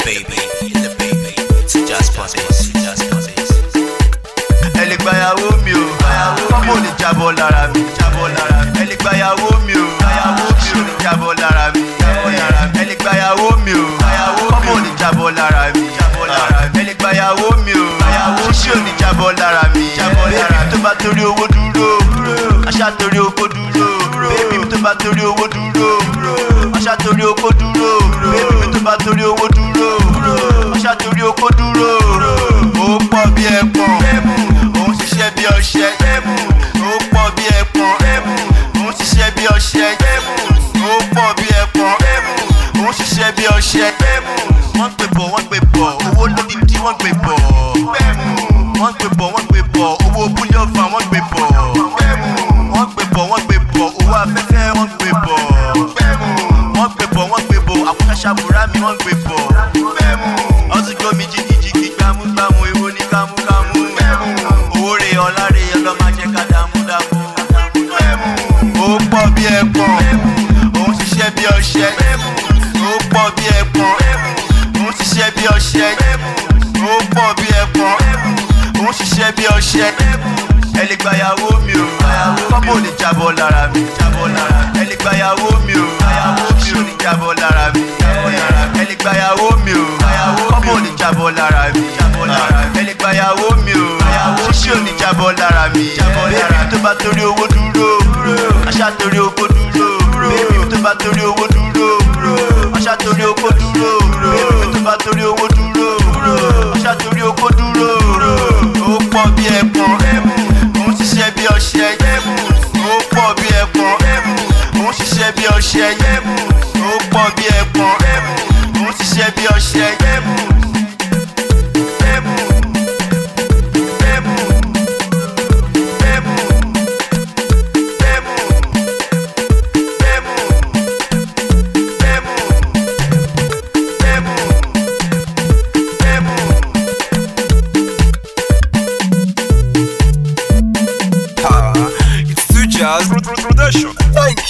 baby, it's just process, just process. Ẹlẹ́gbàyàwó mi o, ọmọ ò ní jábọ́ lára mi. Ẹlẹ́gbàyàwó mi o, ṣé ò ní jábọ́ lára mi. Ẹlẹ́gbàyàwó mi o, ọmọ ò ní jábọ́ lára mi. Ẹlẹ́gbàyàwó mi o, ṣé ò ní jábọ́ lára mi. Bébí tó bá torí owó dúró, aṣá torí oko dúró. Bébí tó bá torí owó dúró, aṣá torí oko dúró. Bébí tó bá torí owó dúró, aṣá torí oko dúró. Ó pọ̀ bí ẹ̀pọ̀n, òun ṣiṣẹ́ bí ọṣẹ. Ó pọ̀ bí ẹ̀pọ̀n, òun ṣiṣẹ́ bí ọṣẹ. Ó pọ̀ bí ẹ̀pọ̀n, òun ṣiṣẹ́ bí ọṣẹ. Wọ́n gbé bọ̀, owó lódìdí wọ́n gbé bọ̀. Wọ́n gbé bọ̀, owó búlíọ̀fà wọ́n gbé bọ̀. Wọ́n gbé bọ̀, owó afẹ́fẹ́ wọ́n gbé bọ̀. Wọ́n gbé bọ̀, àkúnṣàṣà bùrá mi wọ́n gbé bọ̀. Ọtí gbọ́ mi jìgìjìgì gbámúgbámú ewo ní kámúkámú. Owó rè ọlá rè ọlọ́ máa jẹ́ ká dámúdámú. Ó pọ̀ bí ẹ̀pọ̀n, òun ṣiṣẹ́ bí ọṣẹ. Ó pọ̀ bí ẹ̀pọ̀n, òun ṣiṣẹ́ bí ọṣẹ. Ó pọ̀ bí ẹ̀pọ̀n, òun ṣiṣẹ́ bí ọṣẹ. Ẹlẹ́gbàyàwó mi o, ọmọ ò ní jábọ́ lára mi. Ẹlẹ́gbàyàwó mi o, ṣé ò ní jábọ́ lára mi. Ẹlẹ́gbàyàwó mi o, ọmọ ò ní jábọ́ lára mi. Ẹlẹ́gbàyàwó mi o, ṣé ò ní jábọ́ lára mi. Bébí tó bá torí owó dúró, aṣá torí oko dúró. Bébí tó bá torí owó dúró, aṣá torí oko dúró. Bébí tó bá torí owó dúró, aṣá torí oko dúró. Ó pọ̀ bí ẹ̀pọ̀n, òun ṣiṣẹ́ bí ọṣẹ. Ó pọ̀ bí ẹ̀pọ̀n, òun ṣiṣẹ́ bí ọṣẹ. Ó pọ̀ bí ẹ̀pọ̀n, òun ṣiṣẹ́ bí ọṣẹ. It's Two Jazz Production. Thank you.